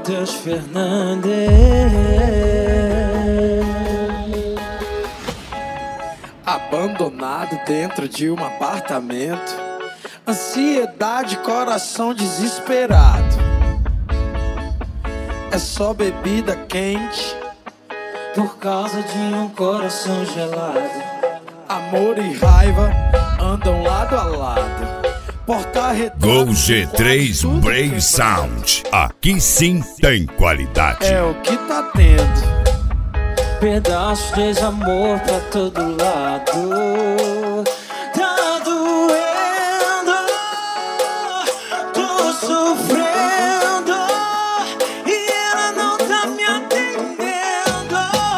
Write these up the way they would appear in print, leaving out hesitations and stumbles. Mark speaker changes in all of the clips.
Speaker 1: Matheus Fernandes.
Speaker 2: Abandonado dentro de um apartamento, ansiedade, coração desesperado. É só bebida quente
Speaker 1: por causa de um coração gelado.
Speaker 2: Amor e raiva andam lado a lado.
Speaker 3: Gol G3 Brave Sound. Aqui sim tem qualidade.
Speaker 2: É o que tá tendo.
Speaker 1: Pedaços de desamor pra todo lado. Tá doendo, tô sofrendo e ela não tá me atendendo.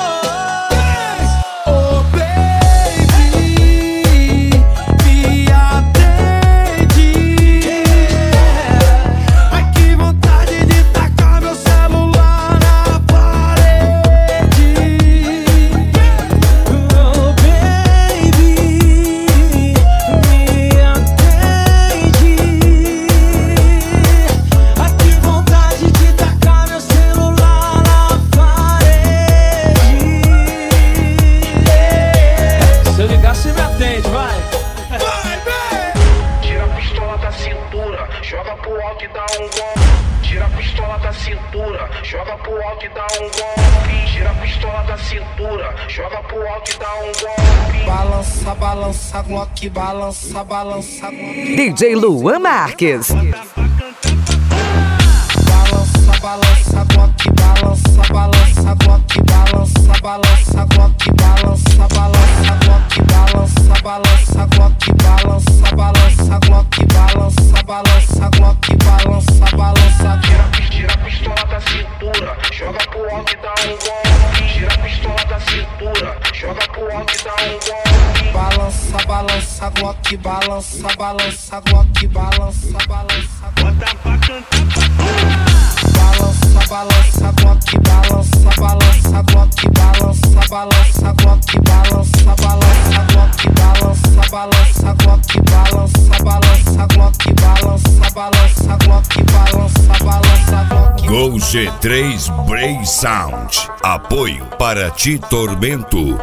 Speaker 2: Oh baby, me atende. Ai que vontade de tacar meu celular na parede.
Speaker 1: Oh baby, me atende. Ai que vontade de tacar meu celular na parede. Se eu ligar, você me atende, vai.
Speaker 4: Tira a pistola da cintura, joga pro alto e dá um golpe. Tira a pistola da cintura, joga pro alto e dá um golpe. Tira a pistola da cintura, joga pro alto e dá um golpe.
Speaker 2: Balança, balança, Glock, balança, balança, Glock.
Speaker 5: DJ Luan Marques.
Speaker 2: Balança, balança, Glock, balança, balança, Glock, balança, balança, Glock, balança, balança, Glock, balança, balança, Glock, balança, balança, Glock, balança, balança, Glock, balança, balança.
Speaker 4: Tira a pistola da cintura, joga pro alto e dá um golpe. Tira a pistola da cintura, joga pro alto e dá um golpe.
Speaker 2: Balança, balança, Glock, balança, balança, Glock, balança, balança.
Speaker 4: Bota pra cantar.
Speaker 2: Balança, balança, Glock, balança, balança, Glock, balança, balança, Glock, balança, balança, Glock, balança, balança, Glock, balança, balança, Glock, balança, balança, Glock, balança, balança, Glock.
Speaker 3: Gol G3 Brave Sound. Apoio para Ti Tormento.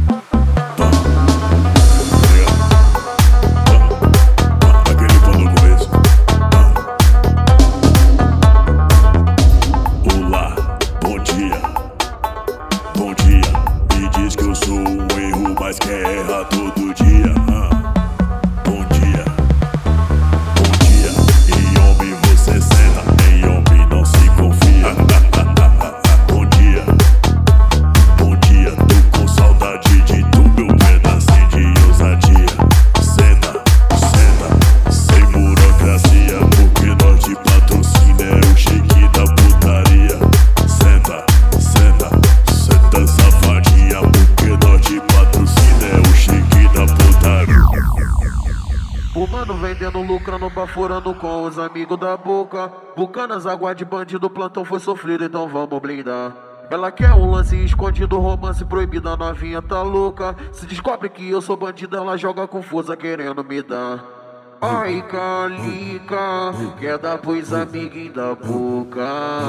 Speaker 6: Lucrando, baforando com os amigos da boca. Bucanas, água de bandido, plantão foi sofrido, então vamos blindar. Ela quer um lance escondido, romance proibido, a novinha tá louca. Se descobre que eu sou bandido, ela joga confusa querendo me dar. Ai, Calica, quer dar pros amiguinhos da boca.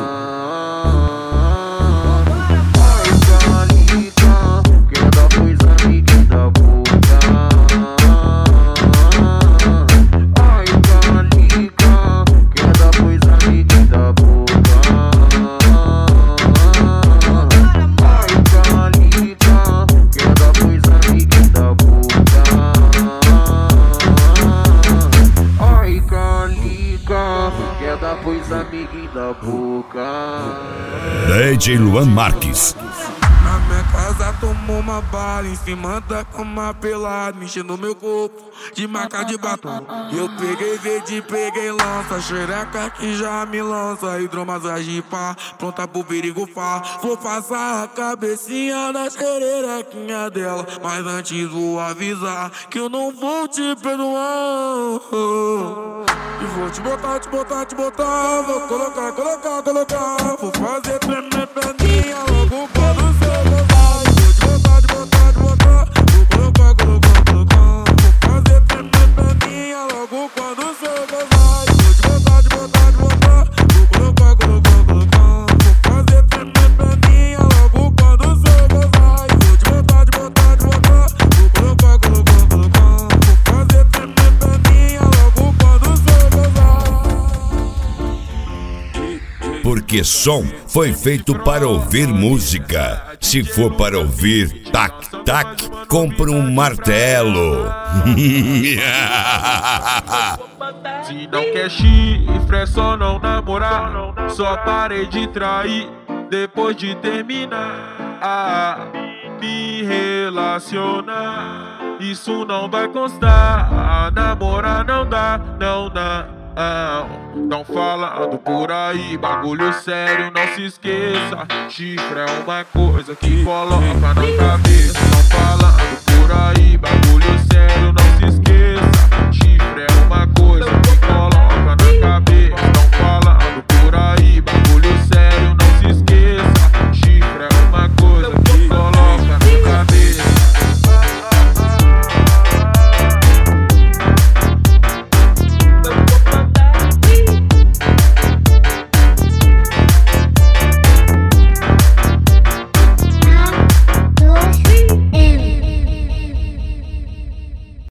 Speaker 6: Ai, Calica, quer dar pros amiguinhos da boca.
Speaker 3: DJ Luan Marques.
Speaker 7: Na minha casa tomou uma bala, em cima da cama pelado, mexendo meu corpo de marca de batom. Eu peguei verde, peguei lança, xereca que já me lança, hidromassagem pá, pronta pro perigo fá. Vou passar a cabecinha na xerequinha dela, mas antes vou avisar que eu não vou te perdoar. E vou te botar, te botar, te botar, vou colocar, colocar, colocar, vou fazer tremer perninha logo quando você gozar. Vou te botar, te botar, te botar, vou colocar, colocar, colocar, vou fazer tremer perninha logo quando você gozar. Vou te botar, te botar, te botar, vou colocar, colocar, colocar,
Speaker 3: porque som foi feito para ouvir música. Se for para ouvir tac-tac, compra um martelo.
Speaker 8: Se não quer chifre, é só não namorar. Só parei de trair depois de terminar. Me relacionar, isso não vai constar. Namorar não dá, não dá. Não falando por aí, bagulho sério, não se esqueça. Chifre é uma coisa que coloca na cabeça.